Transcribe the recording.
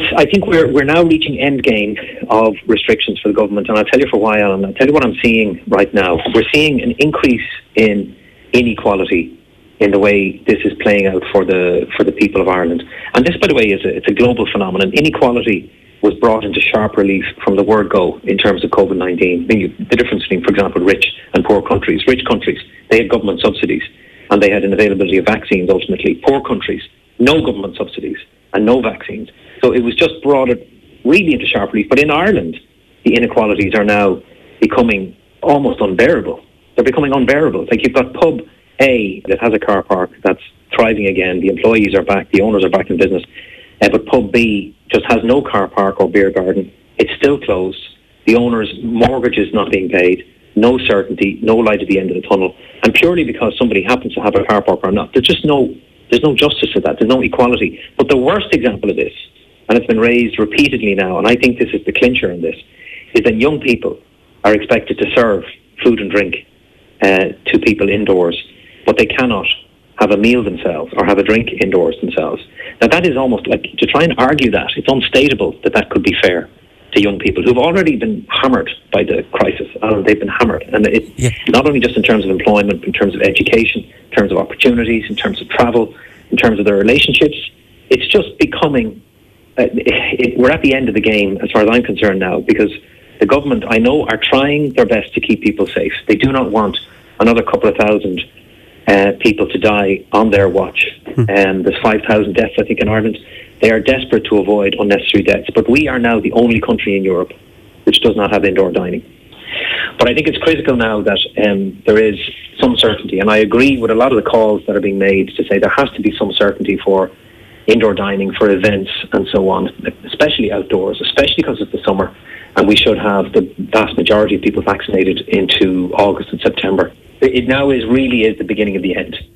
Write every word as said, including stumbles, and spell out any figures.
I think we're we're now reaching end game of restrictions for the government, and I'll tell you for why, Alan. I'll tell you what I'm seeing right now. We're seeing an increase in inequality in the way this is playing out for the for the people of Ireland. And this, by the way, is a, it's a global phenomenon. Inequality was brought into sharp relief from the word go in terms of COVID nineteen. I mean, the difference between, for example, rich and poor countries. Rich countries, they had government subsidies and they had an availability of vaccines ultimately. Poor countries, no government subsidies and no vaccines. So it was just brought it really into sharp relief. But in Ireland, the inequalities are now becoming almost unbearable. They're becoming unbearable. Like, you've got Pub A that has a car park that's thriving again. The employees are back. The owners are back in business. Uh, but Pub B just has no car park or beer garden. It's still closed. The owner's mortgage is not being paid. No certainty, no light at the end of the tunnel. And purely because somebody happens to have a car park or not, there's just no, there's no justice to that. There's no equality. But the worst example of this, and it's been raised repeatedly now, and I think this is the clincher in this, is that young people are expected to serve food and drink uh, to people indoors, but they cannot have a meal themselves or have a drink indoors themselves. Now, that is almost like, to try and argue that, it's unstatable that that could be fair to young people who've already been hammered by the crisis. And they've been hammered. And it's yeah. not only just in terms of employment, but in terms of education, in terms of opportunities, in terms of travel, in terms of their relationships. It's just becoming, uh, it, it, we're at the end of the game as far as I'm concerned now, because the government, I know, are trying their best to keep people safe. They do not want another couple of thousand uh, people to die on their watch. Hmm. Um, there's five thousand deaths, I think, in Ireland. They are desperate to avoid unnecessary deaths. But we are now the only country in Europe which does not have indoor dining. But I think it's critical now that um, there is some certainty. And I agree with a lot of the calls that are being made to say there has to be some certainty for indoor dining, for events and so on, especially outdoors, especially because it's the summer. And we should have the vast majority of people vaccinated into August and September. It now is really is the beginning of the end.